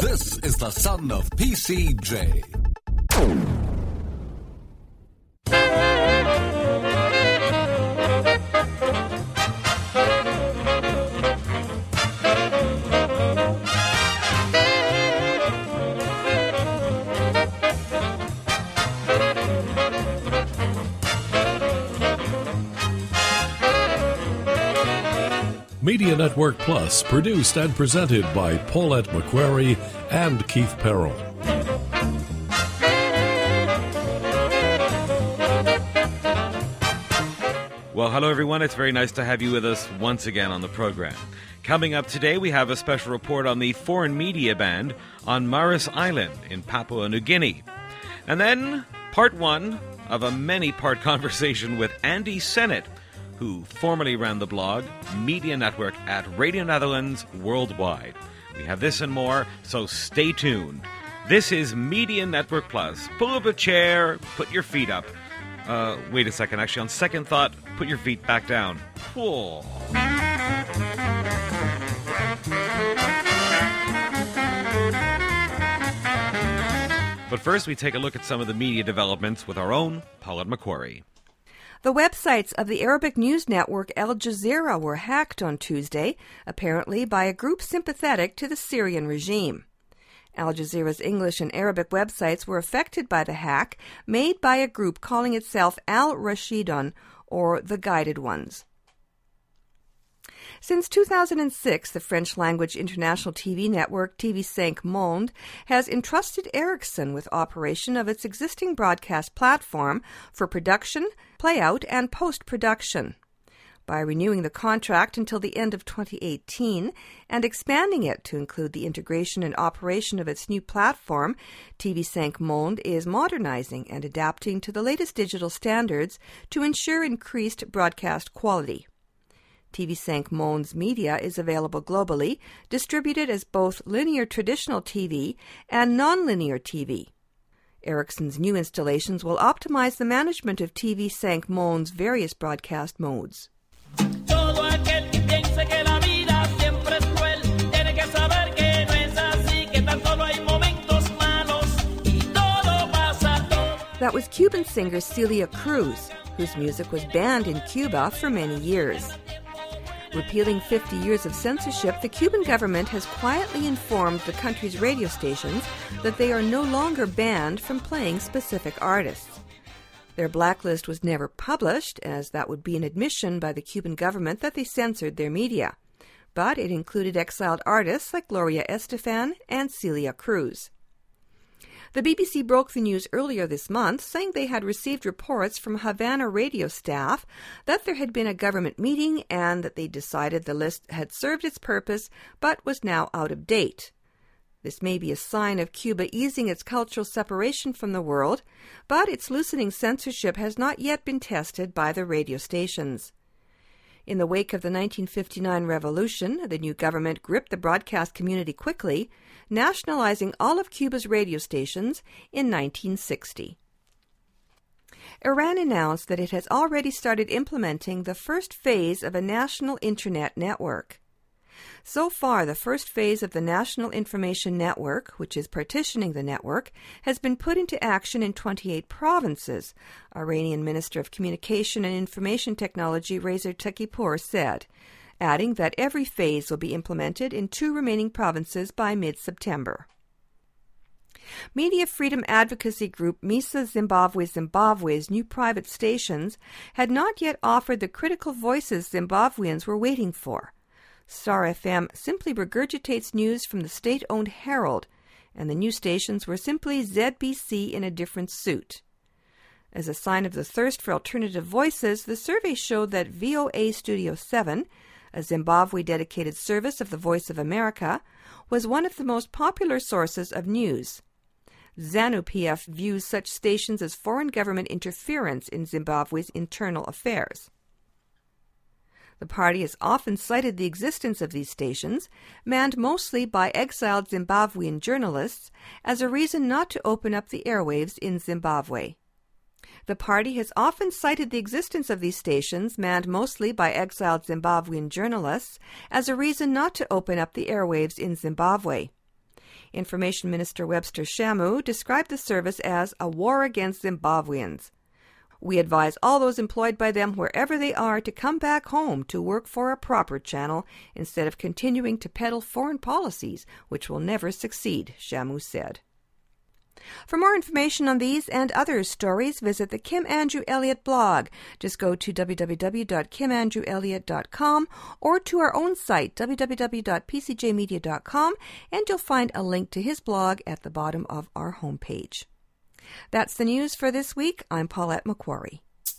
This is the son of PCJ. Media Network Plus, produced and presented by Paulette McQuarrie and Keith Perrell. Well, hello everyone. It's very nice to have you with us once again on the program. Coming up today, we have a special report on the foreign media ban on Maris Island in Papua New Guinea. And then, part one of a many-part conversation with Andy Sennett, who formerly ran the blog Media Network at Radio Netherlands Worldwide. We have this and more, so stay tuned. This is Media Network Plus. Pull up a chair, put your feet up. Wait a second, actually, on second thought, put your feet back down. Cool. But first, we take a look at some of the media developments with our own Paulette McQuarrie. The websites of the Arabic news network Al Jazeera were hacked on Tuesday, apparently by a group sympathetic to the Syrian regime. Al Jazeera's English and Arabic websites were affected by the hack made by a group calling itself Al Rashidun, or the Guided Ones. Since 2006, the French-language international TV network TV5 Monde has entrusted Ericsson with operation of its existing broadcast platform for production, playout, and post-production. By renewing the contract until the end of 2018 and expanding it to include the integration and operation of its new platform, TV5 Monde is modernizing and adapting to the latest digital standards to ensure increased broadcast quality. TV5 Monde's media is available globally, distributed as both linear traditional TV and non-linear TV. Ericsson's new installations will optimize the management of TV5 Monde's various broadcast modes. That was Cuban singer Celia Cruz, whose music was banned in Cuba for many years. Repealing 50 years of censorship, the Cuban government has quietly informed the country's radio stations that they are no longer banned from playing specific artists. Their blacklist was never published, as that would be an admission by the Cuban government that they censored their media. But it included exiled artists like Gloria Estefan and Celia Cruz. The BBC broke the news earlier this month, saying they had received reports from Havana radio staff that there had been a government meeting and that they decided the list had served its purpose but was now out of date. This may be a sign of Cuba easing its cultural separation from the world, but its loosening censorship has not yet been tested by the radio stations. In the wake of the 1959 revolution, the new government gripped the broadcast community quickly, nationalizing all of Cuba's radio stations in 1960. Iran announced that it has already started implementing the first phase of a national internet network. So far, the first phase of the National Information Network, which is partitioning the network, has been put into action in 28 provinces, Iranian Minister of Communication and Information Technology Reza Tekipour said, adding that every phase will be implemented in 2 remaining provinces by mid-September. Media freedom advocacy group MISA Zimbabwe's new private stations had not yet offered the critical voices Zimbabweans were waiting for. Star FM simply regurgitates news from the state-owned Herald, and the new stations were simply ZBC in a different suit. As a sign of the thirst for alternative voices, the survey showed that VOA Studio 7, a Zimbabwe-dedicated service of the Voice of America, was one of the most popular sources of news. ZANU-PF views such stations as foreign government interference in Zimbabwe's internal affairs. The party has often cited the existence of these stations, manned mostly by exiled Zimbabwean journalists, as a reason not to open up the airwaves in Zimbabwe. The party has often cited the existence of these stations, manned mostly by exiled Zimbabwean journalists, as a reason not to open up the airwaves in Zimbabwe. Information Minister Webster Shamu described the service as a war against Zimbabweans. We advise all those employed by them wherever they are to come back home to work for a proper channel instead of continuing to peddle foreign policies, which will never succeed, Shamu said. For more information on these and other stories, visit the Kim Andrew Elliott blog. Just go to www.kimandrewelliott.com or to our own site, www.pcjmedia.com, and you'll find a link to his blog at the bottom of our homepage. That's the news for this week. I'm Paulette McQuarrie.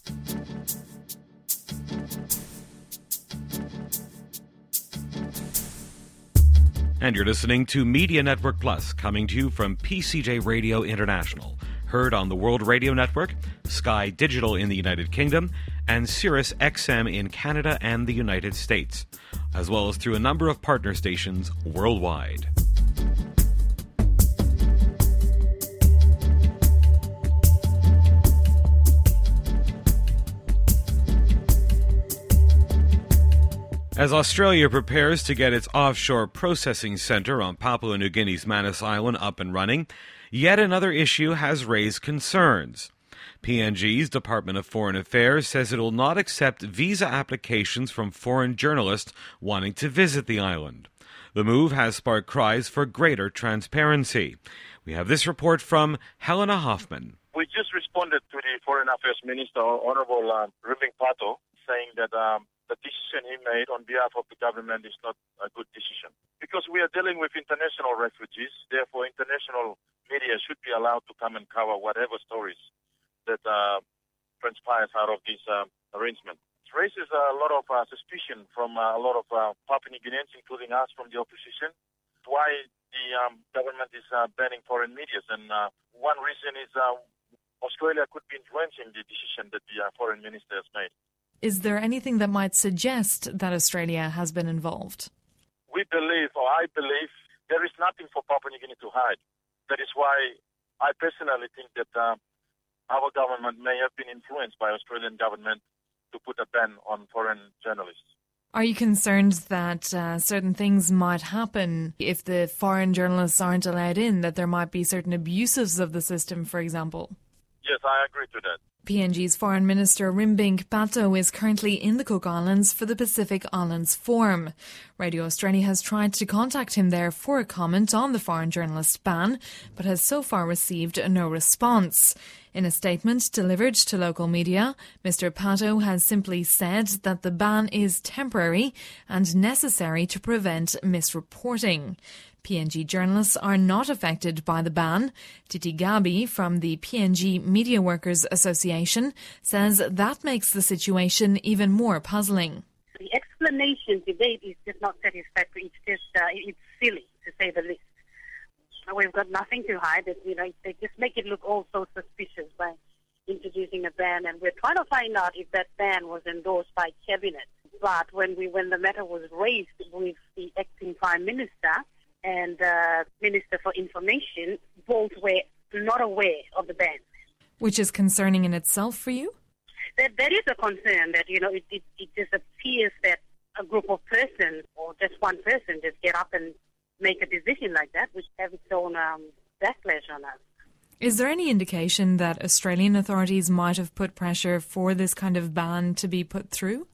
And you're listening to Media Network Plus, coming to you from PCJ Radio International, heard on the World Radio Network, Sky Digital in the United Kingdom, and Sirius XM in Canada and the United States, as well as through a number of partner stations worldwide. As Australia prepares to get its offshore processing centre on Papua New Guinea's Manus Island up and running, yet another issue has raised concerns. PNG's Department of Foreign Affairs says it will not accept visa applications from foreign journalists wanting to visit the island. The move has sparked cries for greater transparency. We have this report from Helena Hoffman. We just responded to the Foreign Affairs Minister, Honourable Rimbing Pato, saying that the decision he made on behalf of the government is not a good decision. Because we are dealing with international refugees, therefore international media should be allowed to come and cover whatever stories that transpires out of this arrangement. It raises a lot of suspicion from a lot of Papua New Guineans, including us from the opposition, why the government is banning foreign media. And one reason is Australia could be influencing the decision that the foreign minister has made. Is there anything that might suggest that Australia has been involved? I believe, there is nothing for Papua New Guinea to hide. That is why I personally think that our government may have been influenced by Australian government to put a ban on foreign journalists. Are you concerned that certain things might happen if the foreign journalists aren't allowed in, that there might be certain abuses of the system, for example? Yes, I agree to that. PNG's Foreign Minister Rimbing Pato is currently in the Cook Islands for the Pacific Islands Forum. Radio Australia has tried to contact him there for a comment on the foreign journalist ban, but has so far received no response. In a statement delivered to local media, Mr. Pato has simply said that the ban is temporary and necessary to prevent misreporting. PNG journalists are not affected by the ban. Titi Gabi from the PNG Media Workers Association says that makes the situation even more puzzling. The explanation debate is just not satisfactory. It's silly, to say the least. We've got nothing to hide. They just make it look all so suspicious by introducing a ban, and we're trying to find out if that ban was endorsed by Cabinet. But when the matter was raised with the acting Prime Minister and Minister for Information, both were not aware of the ban. Which is concerning in itself for you? That is a concern that, it just appears that a group of persons or just one person just get up and make a decision like that, which have its own backlash on us. Is there any indication that Australian authorities might have put pressure for this kind of ban to be put through?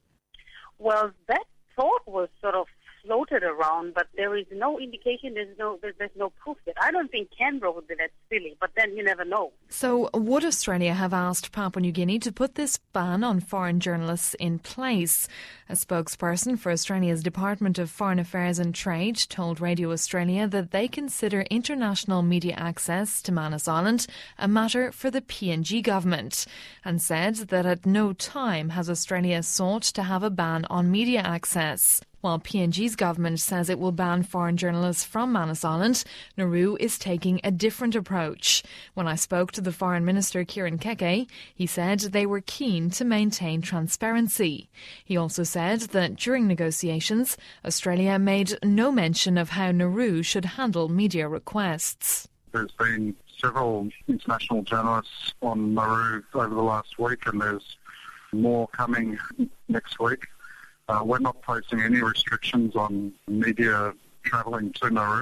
Well, that thought was sort of floated around, but there is no indication, there's no proof yet. I don't think Canberra would be that silly, but then you never know. So would Australia have asked Papua New Guinea to put this ban on foreign journalists in place? A spokesperson for Australia's Department of Foreign Affairs and Trade told Radio Australia that they consider international media access to Manus Island a matter for the PNG government, and said that at no time has Australia sought to have a ban on media access. While PNG's government says it will ban foreign journalists from Manus Island, Nauru is taking a different approach. When I spoke to the Foreign Minister Kieran Keke, he said they were keen to maintain transparency. He also said that during negotiations, Australia made no mention of how Nauru should handle media requests. There's been several international journalists on Nauru over the last week, and there's more coming next week. We're not placing any restrictions on media travelling to Nauru.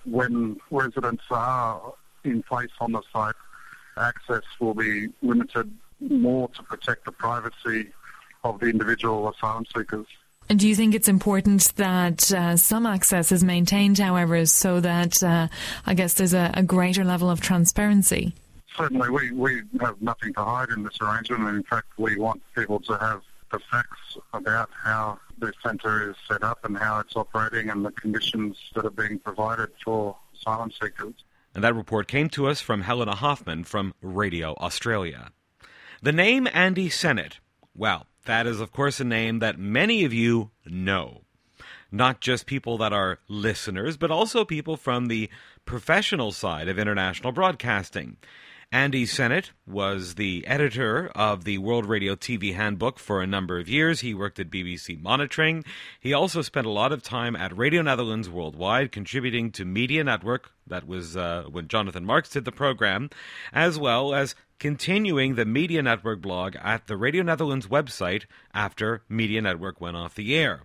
when residents are in place on the site, access will be limited more to protect the privacy of the individual asylum seekers. And do you think it's important that some access is maintained, however, so that I guess there's a greater level of transparency? Certainly, we have nothing to hide in this arrangement, and in fact we want people to have the facts about how the centre is set up and how it's operating and the conditions that are being provided for asylum seekers. And that report came to us from Helena Hoffman from Radio Australia. The name Andy Sennett, well, that is, of course, a name that many of you know. Not just people that are listeners, but also people from the professional side of international broadcasting. Andy Sennett was the editor of the World Radio TV Handbook for a number of years. He worked at BBC Monitoring. He also spent a lot of time at Radio Netherlands Worldwide, contributing to Media Network. That was when Jonathan Marks did the program, as well as continuing the Media Network blog at the Radio Netherlands website after Media Network went off the air.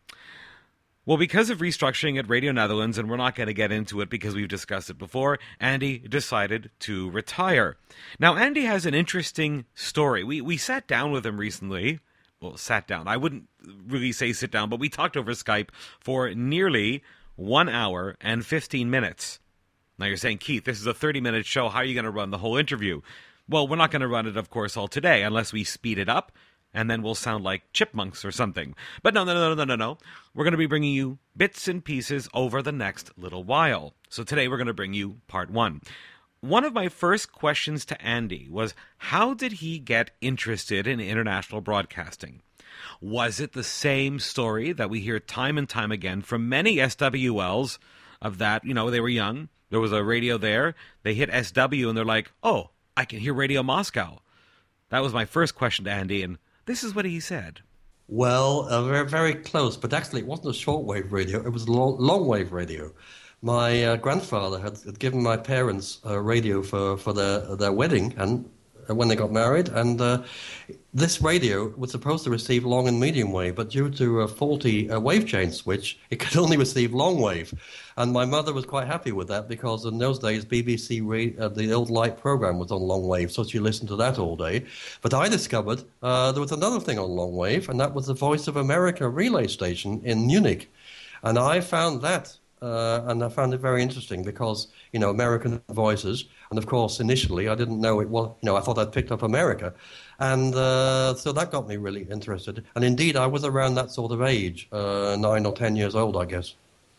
Well, because of restructuring at Radio Netherlands, and we're not going to get into it because we've discussed it before, Andy decided to retire. Now, Andy has an interesting story. We sat down with him recently. Well, sat down. I wouldn't really say sit down, but we talked over Skype for nearly 1 hour and 15 minutes. Now, you're saying, Keith, this is a 30-minute show. How are you going to run the whole interview? Well, we're not going to run it, of course, all today, unless we speed it up, and then we'll sound like chipmunks or something. But no. We're going to be bringing you bits and pieces over the next little while. So today we're going to bring you part one. One of my first questions to Andy was, how did he get interested in international broadcasting? Was it the same story that we hear time and time again from many SWLs of that, they were young, there was a radio there, they hit SW and they're like, oh, I can hear Radio Moscow. That was my first question to Andy, and this is what he said. Well, very, very close, but actually it wasn't a shortwave radio, it was a longwave radio. My grandfather had given my parents a radio for their wedding and when they got married, and this radio was supposed to receive long and medium wave, but due to a faulty wave change switch, it could only receive long wave. And my mother was quite happy with that because in those days, BBC, the old Light program was on long wave, so she listened to that all day. But I discovered there was another thing on long wave, and that was the Voice of America relay station in Munich. And I found that. And I found it very interesting because, American voices. And, of course, initially I didn't know it was, I thought I'd picked up America. And so that got me really interested. And, indeed, I was around that sort of age, 9 or 10 years old, I guess.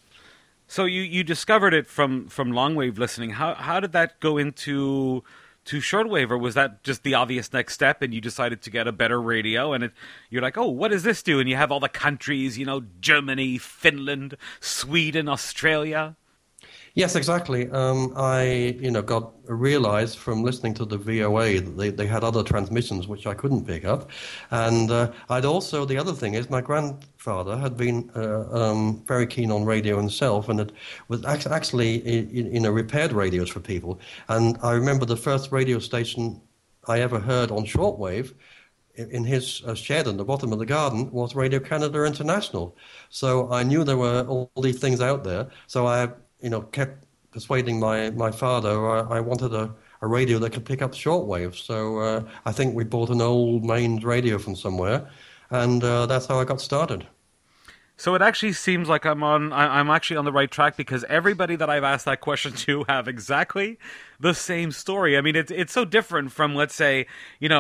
So you discovered it from long-wave listening. How did that go into shortwave, or was that just the obvious next step and you decided to get a better radio and you're like, oh, what does this do? And you have all the countries, Germany, Finland, Sweden, Australia. Yes, exactly. I, got realized from listening to the VOA that they had other transmissions which I couldn't pick up. And I'd also, the other thing is my grandfather had been very keen on radio himself and was actually, repaired radios for people. And I remember the first radio station I ever heard on shortwave in his shed in the bottom of the garden was Radio Canada International. So I knew there were all these things out there. So I kept persuading my father I wanted a radio that could pick up shortwave. So I think we bought an old mains radio from somewhere, and that's how I got started. So it actually seems like I'm actually on the right track, because everybody that I've asked that question to have exactly the same story. I mean, it's so different from, let's say,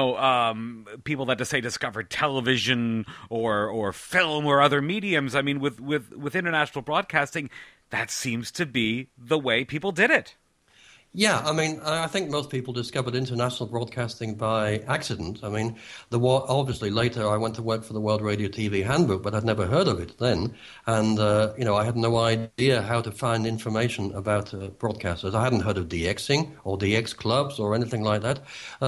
people that just say discovered television or film or other mediums. I mean, with international broadcasting, that seems to be the way people did it. Yeah, I mean, I think most people discovered international broadcasting by accident. I mean, obviously later I went to work for the World Radio TV Handbook, but I'd never heard of it then. And, I had no idea how to find information about broadcasters. I hadn't heard of DXing or DX clubs or anything like that.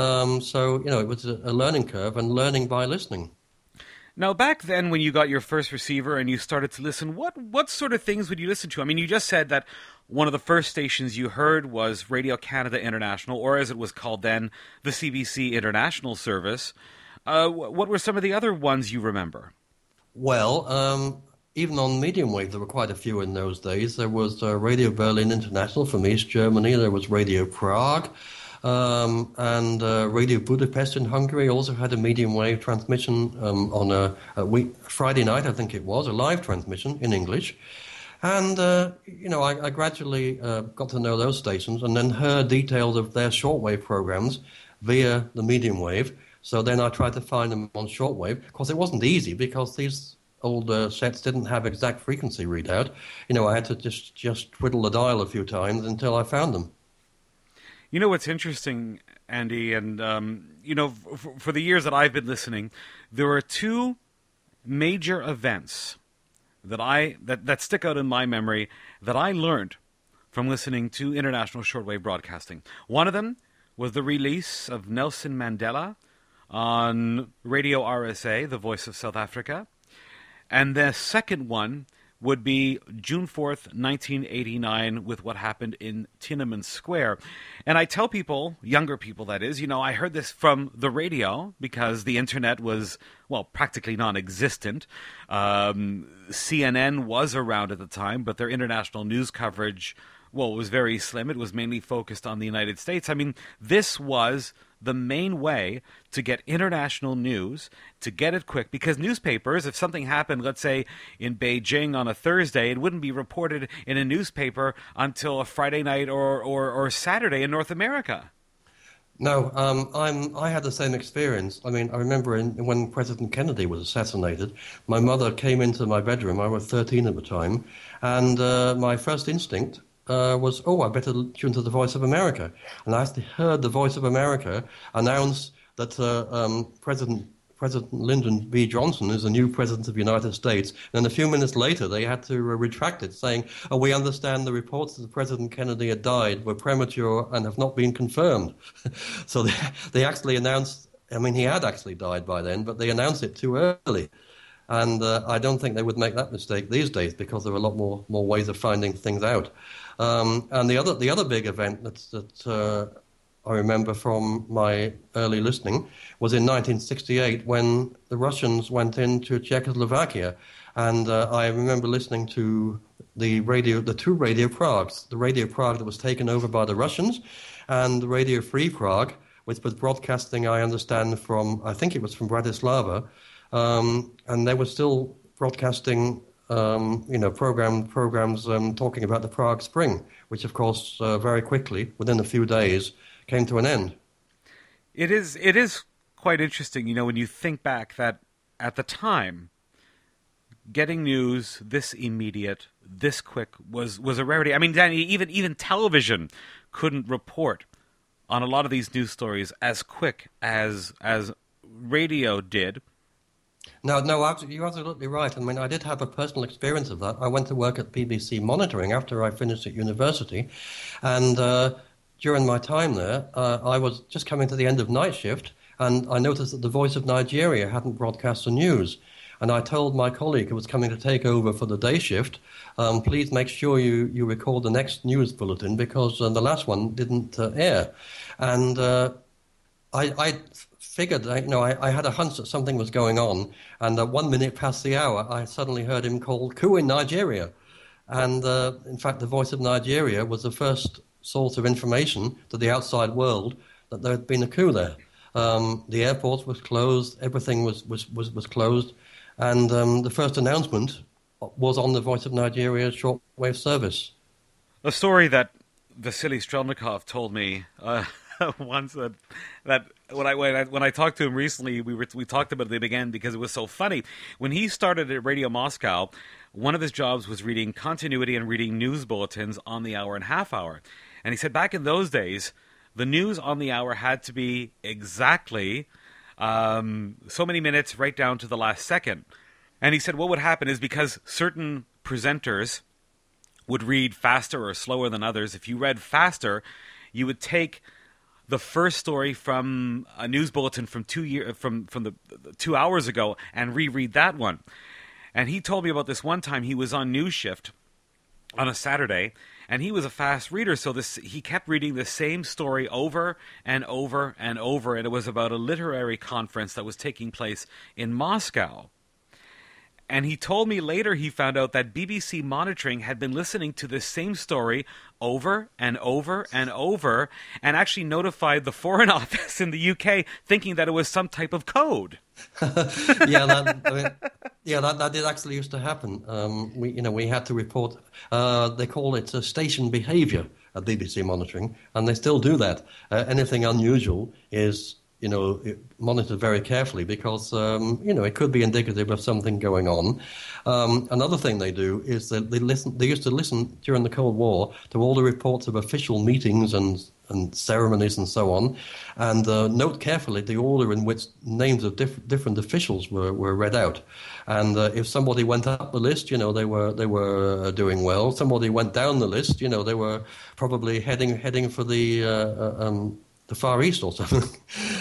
So, it was a learning curve and learning by listening. Now, back then when you got your first receiver and you started to listen, what sort of things would you listen to? I mean, you just said that one of the first stations you heard was Radio Canada International, or as it was called then, the CBC International Service. What were some of the other ones you remember? Well, even on medium wave, there were quite a few in those days. There was Radio Berlin International from East Germany. There was Radio Prague. And Radio Budapest in Hungary also had a medium wave transmission on a Friday night, I think it was, a live transmission in English. And, I gradually got to know those stations and then heard details of their shortwave programs via the medium wave. So then I tried to find them on shortwave. Of course, it wasn't easy because these old sets didn't have exact frequency readout. I had to just twiddle the dial a few times until I found them. You know what's interesting, Andy, and, for the years that I've been listening, there are two major events that stick out in my memory that I learned from listening to international shortwave broadcasting. One of them was the release of Nelson Mandela on Radio RSA, the Voice of South Africa. And the second one would be June 4th, 1989, with what happened in Tiananmen Square. And I tell people, younger people that is, I heard this from the radio because the internet was, practically non-existent. CNN was around at the time, but their international news coverage, was very slim. It was mainly focused on the United States. I mean, this was the main way to get international news, to get it quick, because newspapers, if something happened, let's say in Beijing on a Thursday, it wouldn't be reported in a newspaper until a Friday night or Saturday in North America. No, I had the same experience. I mean, I remember when President Kennedy was assassinated, my mother came into my bedroom. I was 13 at the time, and my first instinct was, I better tune to the Voice of America. And I actually heard the Voice of America announce that President Lyndon B. Johnson is the new President of the United States. And a few minutes later, they had to retract it, saying, we understand the reports that President Kennedy had died were premature and have not been confirmed. So they actually announced, he had actually died by then, but they announced it too early. And I don't think they would make that mistake these days because there are a lot more ways of finding things out. And the other big event that I remember from my early listening was in 1968 when the Russians went into Czechoslovakia. And I remember listening to the two Radio Pragues, the Radio Prague that was taken over by the Russians and the Radio Free Prague, which was broadcasting, I understand, I think it was from Bratislava. And they were still broadcasting, programs talking about the Prague Spring, which, of course, very quickly, within a few days, came to an end. It is quite interesting, when you think back that at the time, getting news this immediate, this quick was a rarity. I mean, Danny, even television couldn't report on a lot of these news stories as quick as radio did. No, you're absolutely right. I mean, I did have a personal experience of that. I went to work at BBC Monitoring after I finished at university, and during my time there, I was just coming to the end of night shift, and I noticed that the Voice of Nigeria hadn't broadcast the news. And I told my colleague who was coming to take over for the day shift, please make sure you record the next news bulletin because the last one didn't air. And I figured, I had a hunch that something was going on, and 1 minute past the hour, I suddenly heard him call coup in Nigeria. And in fact, the Voice of Nigeria was the first source of information to the outside world that there had been a coup there. The airport was closed, everything was closed, and the first announcement was on the Voice of Nigeria's shortwave service. A story that Vasily Strelnikov told me once that when I talked to him recently, we talked about it again because it was so funny. When he started at Radio Moscow, one of his jobs was reading continuity and reading news bulletins on the hour and half hour. And he said back in those days, the news on the hour had to be exactly so many minutes right down to the last second. And he said what would happen is because certain presenters would read faster or slower than others, if you read faster, you would take the first story from a news bulletin from 2 hours ago and reread that one. And he told me about this one time he was on news shift on a Saturday, and he was a fast reader, so he kept reading the same story over and over and over, and it was about a literary conference that was taking place in Moscow. And he told me later he found out that BBC Monitoring had been listening to this same story over and over and over, and actually notified the Foreign Office in the UK, thinking that it was some type of code. That did actually used to happen. We had to report. They call it station behaviour at BBC Monitoring, and they still do that. Anything unusual is monitored very carefully because it could be indicative of something going on. Another thing they do is that they used to listen during the Cold War to all the reports of official meetings and ceremonies and so on, and note carefully the order in which names of different officials were read out. And if somebody went up the list, they were doing well. Somebody went down the list, they were probably heading for the Far East or something.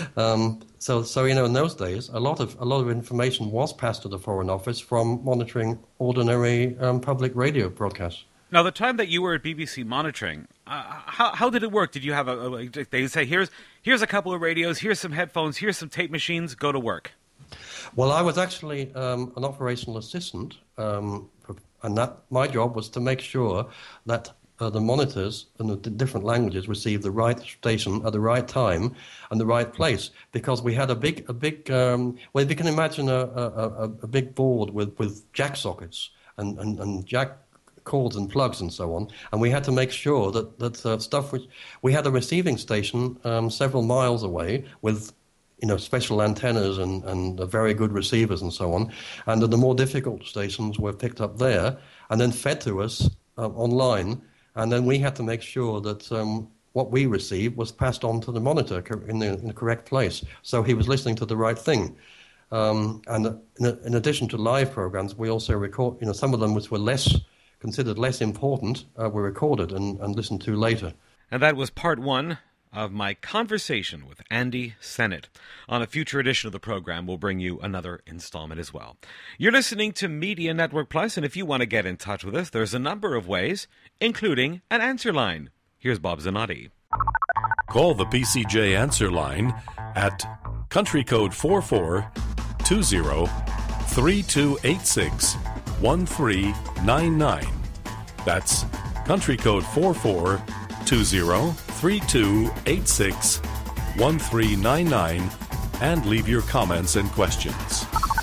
So in those days, a lot of information was passed to the Foreign Office from monitoring ordinary public radio broadcasts. Now, the time that you were at BBC Monitoring, how did it work? Did you have they say, here's a couple of radios, here's some headphones, here's some tape machines, go to work? Well, I was actually an operational assistant, and my job was to make sure that the monitors in the different languages received the right station at the right time and the right place, because we had a big well, you can imagine a big board with jack sockets and jack cords and plugs and so on, and we had to make sure that stuff which we had a receiving station several miles away with special antennas and very good receivers and so on, and the more difficult stations were picked up there and then fed to us online, and then we had to make sure that what we received was passed on to the monitor in the correct place, so he was listening to the right thing. And in addition to live programs, we also record, some of them which were considered less important, were recorded and listened to later. And that was part one of my conversation with Andy Sennett. On a future edition of the program, we'll bring you another installment as well. You're listening to Media Network Plus, and if you want to get in touch with us, there's a number of ways, including an answer line. Here's Bob Zanotti. Call the PCJ answer line at country code 4420-3286-1399. That's country code 4420-3286-1399, and leave your comments and questions.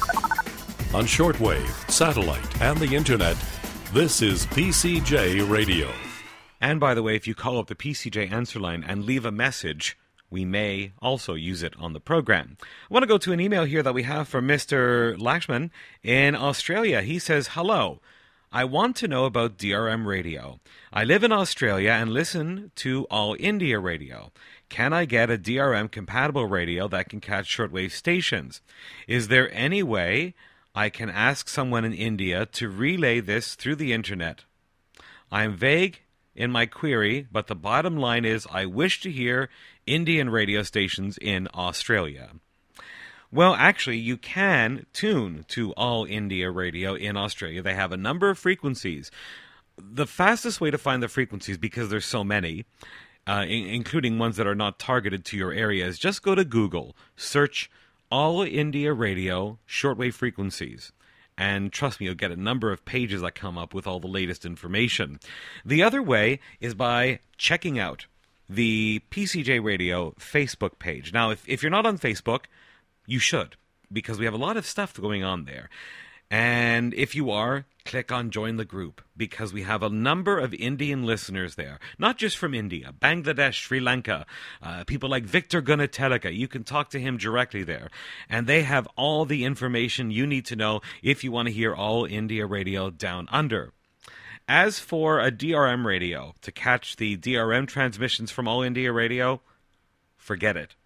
On shortwave, satellite, and the internet, this is PCJ Radio. And by the way, if you call up the PCJ answer line and leave a message, we may also use it on the program. I want to go to an email here that we have from Mr. Lakshman in Australia. He says, hello. I want to know about DRM radio. I live in Australia and listen to All India Radio. Can I get a DRM-compatible radio that can catch shortwave stations? Is there any way I can ask someone in India to relay this through the internet? I am vague in my query, but the bottom line is I wish to hear Indian radio stations in Australia. Well, actually, you can tune to All India Radio in Australia. They have a number of frequencies. The fastest way to find the frequencies, because there's so many, including ones that are not targeted to your area, is just go to Google, search All India Radio shortwave frequencies. And trust me, you'll get a number of pages that come up with all the latest information. The other way is by checking out the PCJ Radio Facebook page. Now, if you're not on Facebook, you should, because we have a lot of stuff going on there. And if you are, click on Join the Group, because we have a number of Indian listeners there, not just from India, Bangladesh, Sri Lanka, people like Victor Gunatelika. You can talk to him directly there. And they have all the information you need to know if you want to hear All India Radio down under. As for a DRM radio, to catch the DRM transmissions from All India Radio, forget it.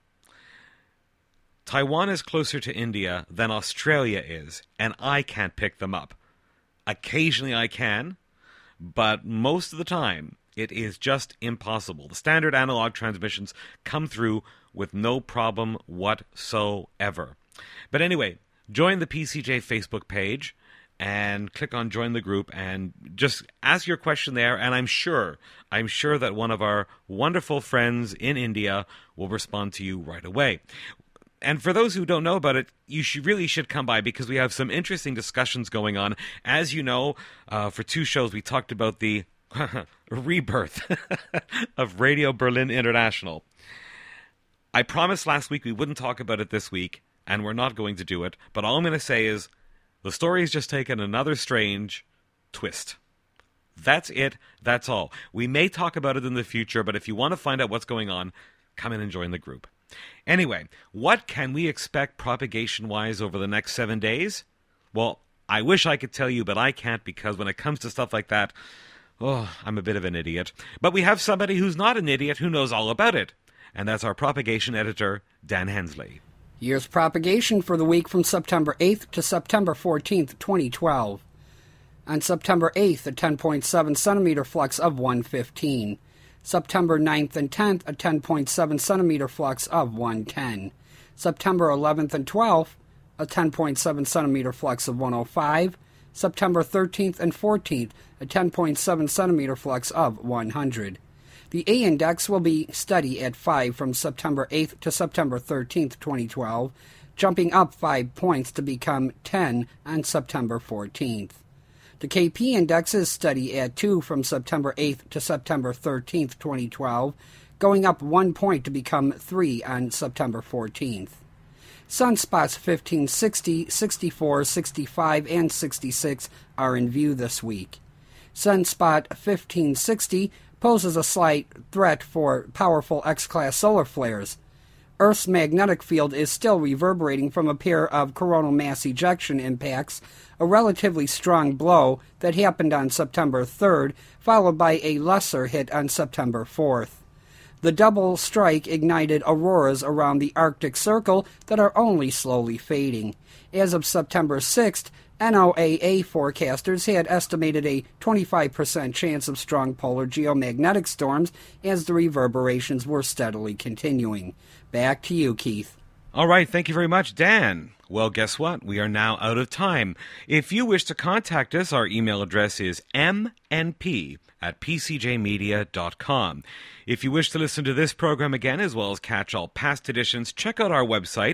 Taiwan is closer to India than Australia is, and I can't pick them up. Occasionally I can, but most of the time it is just impossible. The standard analog transmissions come through with no problem whatsoever. But anyway, join the PCJ Facebook page and click on Join the Group and just ask your question there, and I'm sure that one of our wonderful friends in India will respond to you right away. And for those who don't know about it, you really should come by because we have some interesting discussions going on. As you know, for 2 shows, we talked about the rebirth of Radio Berlin International. I promised last week we wouldn't talk about it this week, and we're not going to do it. But all I'm going to say is the story's just taken another strange twist. That's it. That's all. We may talk about it in the future, but if you want to find out what's going on, come in and join the group. Anyway, what can we expect propagation-wise over the next 7 days? Well, I wish I could tell you, but I can't because when it comes to stuff like that, I'm a bit of an idiot. But we have somebody who's not an idiot who knows all about it, and that's our propagation editor, Dan Hensley. Here's propagation for the week from September 8th to September 14th, 2012. On September 8th, a 10.7 centimeter flux of 115. September 9th and 10th, a 10.7 centimeter flux of 110. September 11th and 12th, a 10.7 centimeter flux of 105. September 13th and 14th, a 10.7 centimeter flux of 100. The A index will be steady at 5 from September 8th to September 13th, 2012, jumping up 5 points to become 10 on September 14th. The KP index is steady at 2 from September 8th to September 13th, 2012, going up 1 point to become 3 on September 14th. Sunspots 15, 60, 64, 65, and 66 are in view this week. Sunspot 1560 poses a slight threat for powerful X-class solar flares. Earth's magnetic field is still reverberating from a pair of coronal mass ejection impacts, a relatively strong blow that happened on September 3rd, followed by a lesser hit on September 4th. The double strike ignited auroras around the Arctic Circle that are only slowly fading. As of September 6th, NOAA forecasters had estimated a 25% chance of strong polar geomagnetic storms as the reverberations were steadily continuing. Back to you, Keith. All right, thank you very much, Dan. Well, guess what? We are now out of time. If you wish to contact us, our email address is mnp@pcjmedia.com. If you wish to listen to this program again, as well as catch all past editions, check out our website,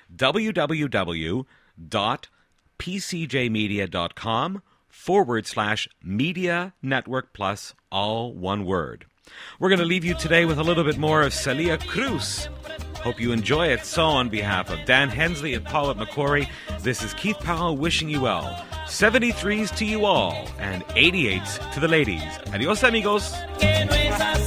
www.pcjmedia.com/Media Network Plus, all one word. We're going to leave you today with a little bit more of Celia Cruz. Hope you enjoy it. So on behalf of Dan Hensley and Paulette McQuarrie, this is Keith Powell wishing you well. 73s to you all and 88s to the ladies. Adios, amigos.